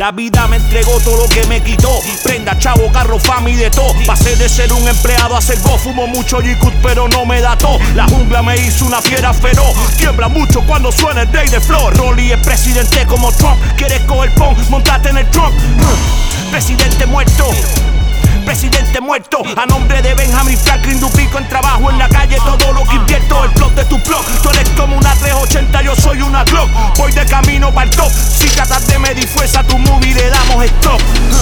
La vida me entregó todo lo que me quitó. Prenda, chavo, carro, fama y de todo. Pasé de ser un empleado a ser go. Fumo mucho G-Cut pero no me da todo. La jungla me hizo una fiera feroz. Tiembla mucho cuando suena el rey de flor. Rolly es presidente como Trump. Quieres coger pon, montate en el trunk. Presidente muerto. Presidente muerto, a nombre de Benjamin Franklin, duplico en trabajo en la calle todo lo que invierto. El plot de tu blog, tú eres como una 380, yo soy una Glock. Voy de camino para el top, si tratas de medir fuerza a tu movie le damos stop.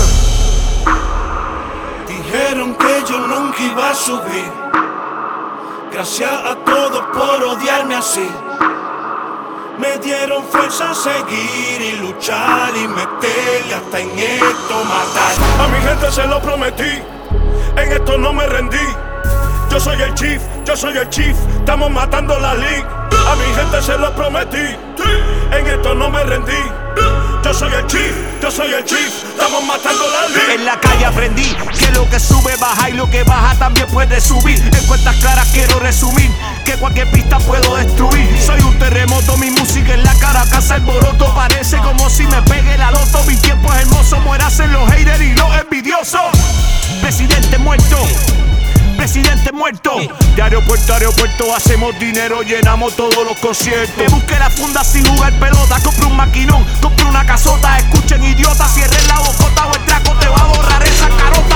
Dijeron que yo nunca iba a subir. Gracias a todos por odiarme así. Me dieron fuerza a seguir y luchar y meterle hasta en esto matar. A mi gente se lo prometí, en esto no me rendí. Yo soy el chief, yo soy el chief, estamos matando la league. A mi gente se lo prometí, en esto no me rendí. Yo soy el chief, yo soy el chief, estamos matando la league. En la calle aprendí que lo que sube baja y lo que baja también puede subir. En cuentas claras quiero resumir que cualquier pista puedo destruir. Soy un terremoto, mi música en la cara, casa alboroto. Parece como si me pegue la loto. Mi tiempo es hermoso, muerasen los haters y los envidiosos. Presidente muerto. Presidente muerto. De aeropuerto a aeropuerto hacemos dinero, llenamos todos los conciertos. Me busqué la funda sin jugar pelota. Compré un maquinón, compré una casota. Escuchen idiotas, cierren la bocota o el traco te va a borrar esa carota.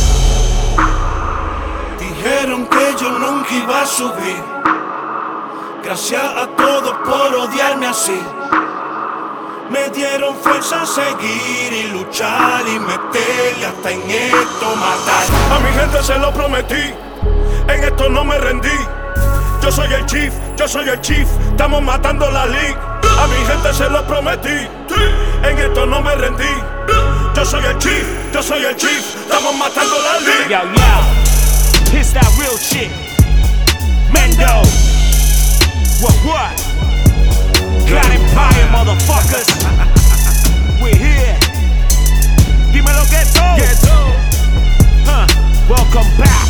Dijeron que yo nunca iba a subir. Gracias a todos por odiarme así. Me dieron fuerza a seguir y luchar y meterle hasta en esto matar. A mi gente se lo prometí, en esto no me rendí. Yo soy el chief, yo soy el chief, estamos matando la league. A mi gente se lo prometí, en esto no me rendí. Yo soy el chief, yo soy el chief, estamos matando la league. Yo, yo, it's that real shit. Mendo. What? Grand Empire, motherfuckers. We're here. Dímelo Ghetto. Welcome back.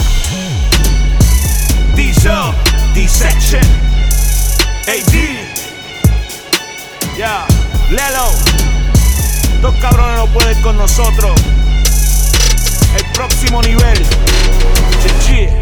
D-Zone, D-Section, AD. Yeah, Lelo. Dos cabrones no pueden con nosotros. El próximo nivel. Che.